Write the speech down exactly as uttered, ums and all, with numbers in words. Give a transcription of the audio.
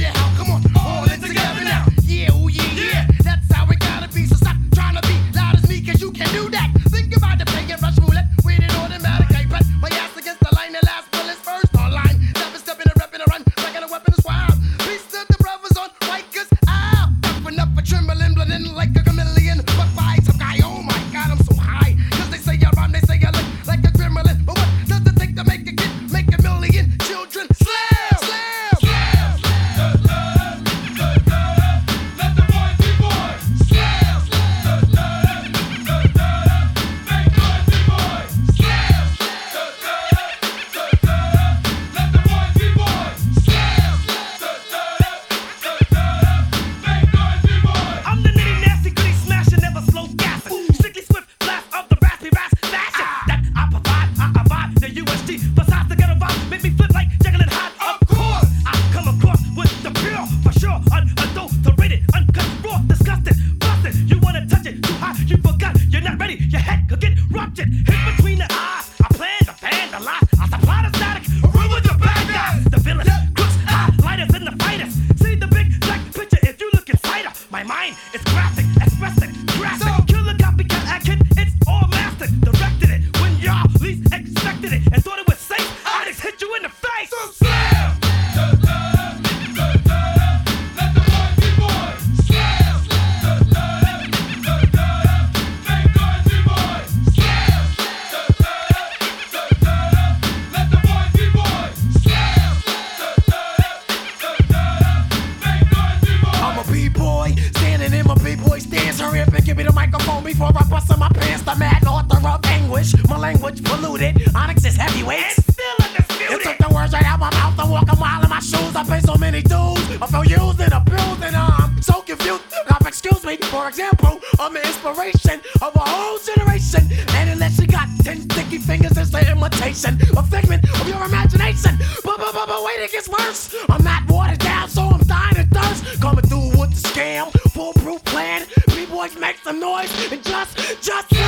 yeah, how? Come on, all in together now. Yeah, oh yeah, yeah, that's how it gotta be. So stop trying to be loud as me, cause you can do that. Think about the pay and rush roulette with an automatic. I bet my ass against the line, the last bullet's first online. Never stepping and repping and run, like a weapon is wild. Peace to the brothers on Rikers Isle. Open up a trembling, blending like a chameleon. But by some guy, oh my god, I'm so high. Cause they say I rhyme, they say I look like a gremlin. But what does it take to make a kid, make a million children? Slam! Slam! Slam! Let the boys be boys. Slam! Make boys be boys. Slam! Let the boys be boys. Slam! Make noise be boys. I'm the nitty nasty gritty smasher, never slow gassing. Strictly swift blast of the raspy ras fashion. That I provide, I abide the U S G. Besides the ghetto vibe, make me flip like Jekyll and Hyde. Of course, I come across with the pure, for sure, unadulterated, uncut, raw, disgusting, busted. You wanna touch it too high, you forgot, you're not ready. Your head could get ruptured, hit between the eyes. I plan the fan, the lies, I supply the static, rule with the bad guys, the villains, crooks, highlighters, and the fighters. See the big black picture if you look inside her. My mind is graphic, expressing, graphic. Killer copycat action, it's all mastered. Directed it when y'all least expected it and thought it was safe. I just hit you in the face. Slam! Let the boys be boys. Slam! Make noise be boys. Slam! Let the boys be boys. Slam! Make noise be boys. I'm a b-boy, standing in my b-boy stance. Hurry up and give me the microphone before I bust in my pants. The mad author of anguish, my language polluted. Onyx is heavyweight. Still You undisputed. took the words right out my mouth. I walk a mile in my shoes. I pay so many dues. I feel used and abused and I'm so confused. Now, excuse me, for example, I'm the inspiration of a whole generation. And unless you got ten sticky fingers, it's the imitation, a figment of your imagination. But, but, but, but wait, it gets worse. I'm not watered down, so I'm dying of thirst. Coming through with the scam, foolproof plan. B-boys make some noise and just, just.